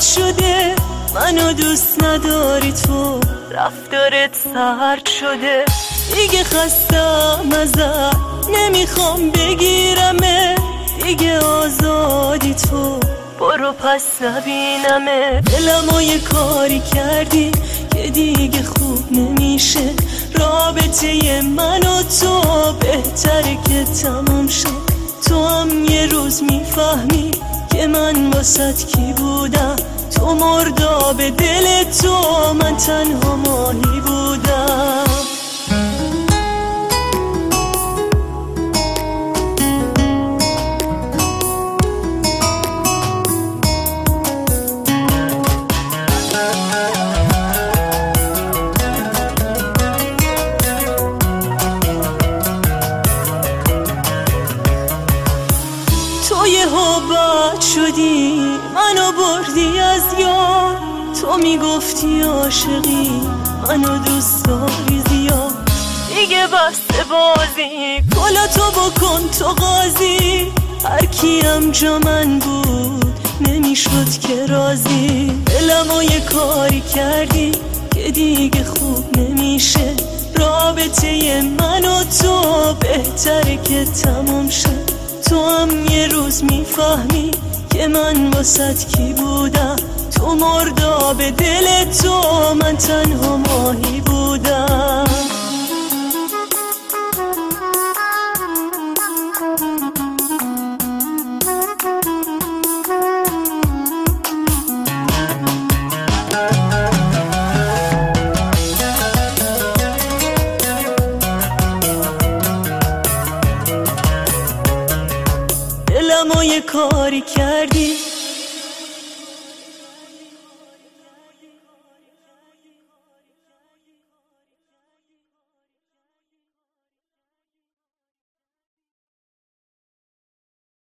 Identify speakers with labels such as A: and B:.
A: شده، منو دوست نداری تو، رفتارت سرد شده. دیگه خستم ازت، نمیخوام بگیرمه، دیگه آزادی تو، برو پس نبینمه. دلمو یه کاری کردی که دیگه خوب نمیشه، رابطه من و تو بهتره که تموم شد. تو هم یه روز میفهمی که من واسط کی بودم، تو مرداب دل تو، من تنها ماهی بودم. تو یهو بد شدی، منو بردی از یاد، تو میگفتی عاشقی، منو دوست داری زیاد. دیگه بسته بازی، کلا تو بکن تو قاضی، هر کیم جا من بود نمیشد که راضی. دلمو یه کاری کردی که دیگه خوب نمیشه، رابطه من و تو بهتره که تموم شد. تو هم یه روز میفهمی که من واسط کی بودم، تو مرداب دل تو، من تنها ماهی بودم. دلمو یه کاری کردی